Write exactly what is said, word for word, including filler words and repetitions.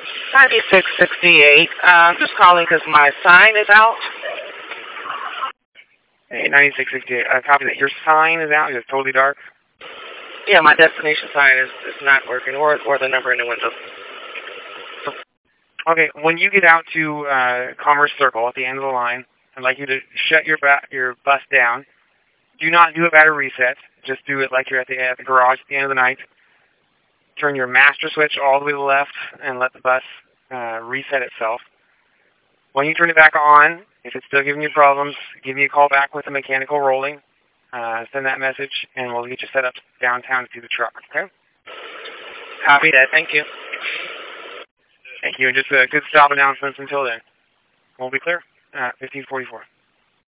ninety-six sixty-eight. Uh, I'm just calling because my sign is out. Hey, ninety-six sixty-eight. Uh, copy that. Your sign is out. It's totally dark. Yeah, my destination sign is, is not working, or or the number in the window. Okay, when you get out to uh, Commerce Circle at the end of the line, I'd like you to shut your ba- your bus down. Do not do it at a reset. Just do it like you're at the, at the garage at the end of the night. Turn your master switch all the way to the left and let the bus uh, reset itself. When you turn it back on, if it's still giving you problems, give me a call back with a mechanical rolling. Uh, send that message, and we'll get you set up downtown to see the truck, okay? Copy that. Thank you. Thank you, and just a good stop announcements until then. We'll be clear. Uh, fifteen forty-four.